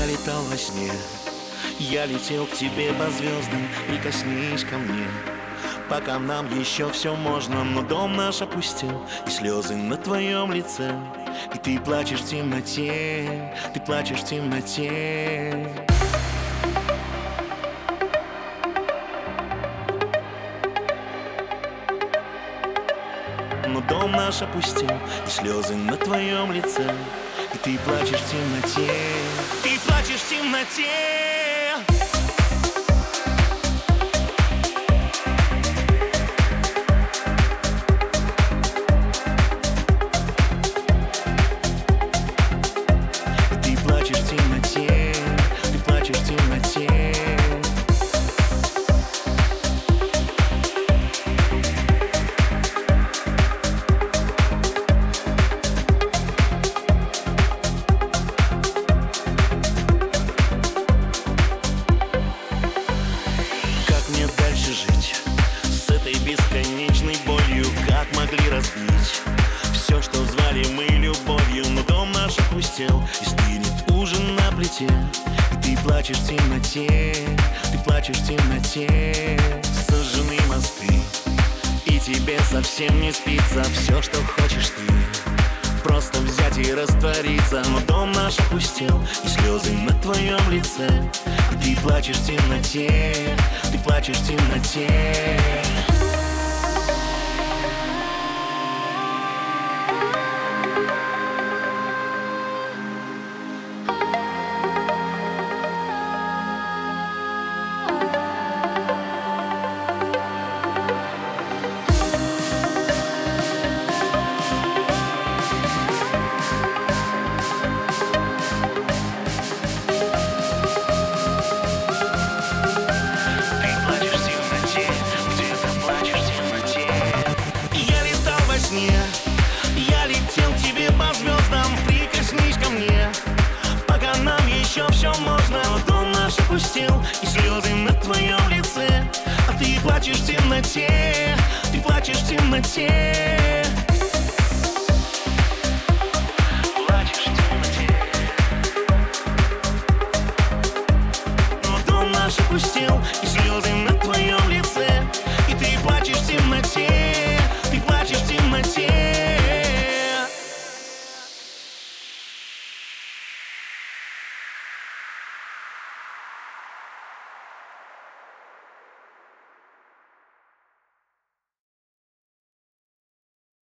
Я летал во сне, я летел к тебе по звездам. Прикоснись ко мне, пока нам еще все можно. Но дом наш опустел, и слезы на твоем лице. И ты плачешь в темноте, ты плачешь в темноте. Но дом наш опустел, и слезы на твоем лице. И ты плачешь в темноте, ты плачешь в темноте. Ты плачешь в темноте, ты плачешь в темноте. Бесконечной болью, как могли разбить все, что звали мы любовью. Но дом наш опустел, и стынет ужин на плите. И ты плачешь в темноте, ты плачешь в темноте. Сожжены мосты, и тебе совсем не спится. Все, что хочешь ты, просто взять и раствориться. Но дом наш опустел, и слезы на твоем лице. И ты плачешь в темноте, ты плачешь в темноте. Я летел к тебе по звездам. Прикоснись ко мне, пока нам еще все можно. Но дом наш опустел, и слезы на твоем лице. А ты плачешь в темноте, ты плачешь в темноте.